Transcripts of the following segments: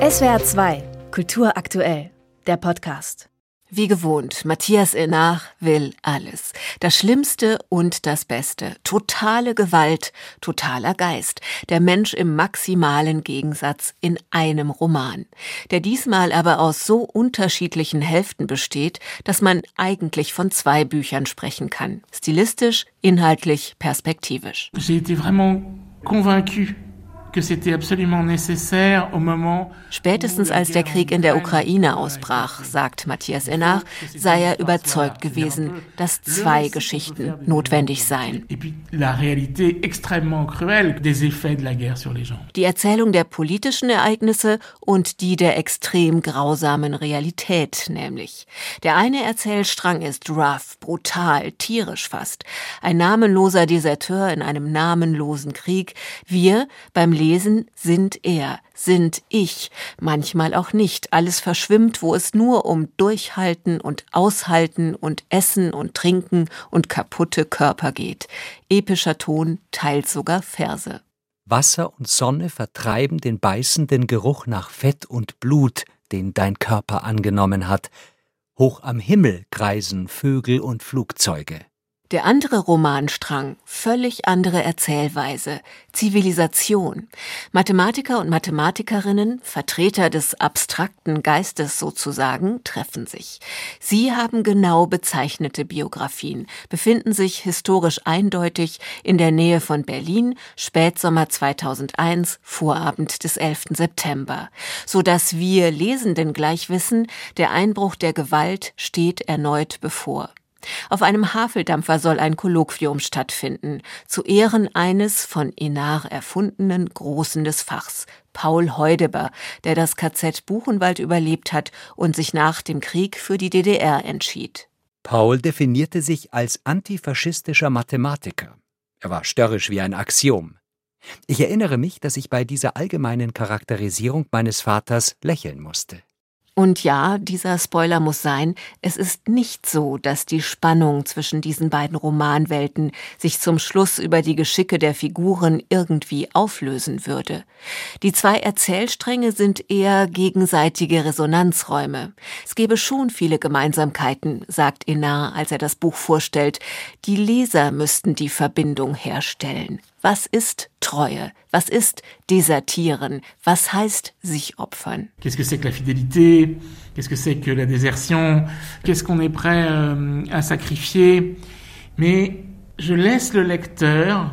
SWR 2, Kultur aktuell, der Podcast. Wie gewohnt, Matthias Enard will alles. Das Schlimmste und das Beste. Totale Gewalt, totaler Geist. Der Mensch im maximalen Gegensatz in einem Roman. Der diesmal aber aus so unterschiedlichen Hälften besteht, dass man eigentlich von 2 Büchern sprechen kann. Stilistisch, inhaltlich, perspektivisch. J'ai été vraiment convaincu. Spätestens als der Krieg in der Ukraine ausbrach, sagt Matthias Enard, sei er überzeugt gewesen, dass 2 Geschichten notwendig seien. Die Erzählung der politischen Ereignisse und die der extrem grausamen Realität nämlich. Der eine Erzählstrang ist rough, brutal, tierisch fast. Ein namenloser Deserteur in einem namenlosen Krieg. Wir beim Lesen sind ich, manchmal auch nicht. Alles verschwimmt, wo es nur um Durchhalten und Aushalten und Essen und Trinken und kaputte Körper geht. Epischer Ton, teils sogar Verse. Wasser und Sonne vertreiben den beißenden Geruch nach Fett und Blut, den dein Körper angenommen hat. Hoch am Himmel kreisen Vögel und Flugzeuge. Der andere Romanstrang, völlig andere Erzählweise, Zivilisation. Mathematiker und Mathematikerinnen, Vertreter des abstrakten Geistes sozusagen, treffen sich. Sie haben genau bezeichnete Biografien, befinden sich historisch eindeutig in der Nähe von Berlin, Spätsommer 2001, Vorabend des 11. September. Sodass wir Lesenden gleich wissen, der Einbruch der Gewalt steht erneut bevor. Auf einem Haveldampfer soll ein Kolloquium stattfinden, zu Ehren eines von Enard erfundenen Großen des Fachs, Paul Heudeber, der das KZ Buchenwald überlebt hat und sich nach dem Krieg für die DDR entschied. Paul definierte sich als antifaschistischer Mathematiker. Er war störrisch wie ein Axiom. Ich erinnere mich, dass ich bei dieser allgemeinen Charakterisierung meines Vaters lächeln musste. Und ja, dieser Spoiler muss sein, es ist nicht so, dass die Spannung zwischen diesen beiden Romanwelten sich zum Schluss über die Geschicke der Figuren irgendwie auflösen würde. Die 2 Erzählstränge sind eher gegenseitige Resonanzräume. Es gäbe schon viele Gemeinsamkeiten, sagt Enard, als er das Buch vorstellt. Die Leser müssten die Verbindung herstellen. Was ist Treue? Was ist Desertieren? Was heißt sich opfern? Qu'est-ce que c'est que la fidélité? Qu'est-ce que c'est que la désertion? Qu'est-ce qu'on est prêt à sacrifier? Mais je laisse le lecteur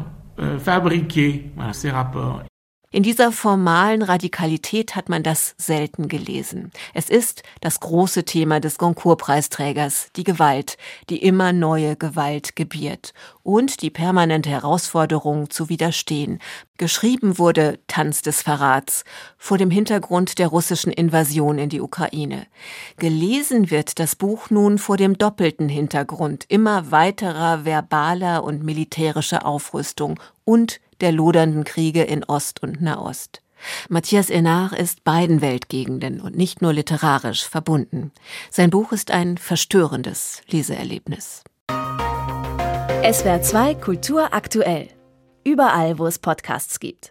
fabriquer ces rapports. In dieser formalen Radikalität hat man das selten gelesen. Es ist das große Thema des Goncourt-Preisträgers, die Gewalt, die immer neue Gewalt gebiert und die permanente Herausforderung zu widerstehen. Geschrieben wurde Tanz des Verrats vor dem Hintergrund der russischen Invasion in die Ukraine. Gelesen wird das Buch nun vor dem doppelten Hintergrund immer weiterer verbaler und militärischer Aufrüstung und der lodernden Kriege in Ost und Nahost. Matthias Enard ist beiden Weltgegenden und nicht nur literarisch verbunden. Sein Buch ist ein verstörendes Leseerlebnis. SWR 2, Kultur aktuell. Überall, wo es Podcasts gibt.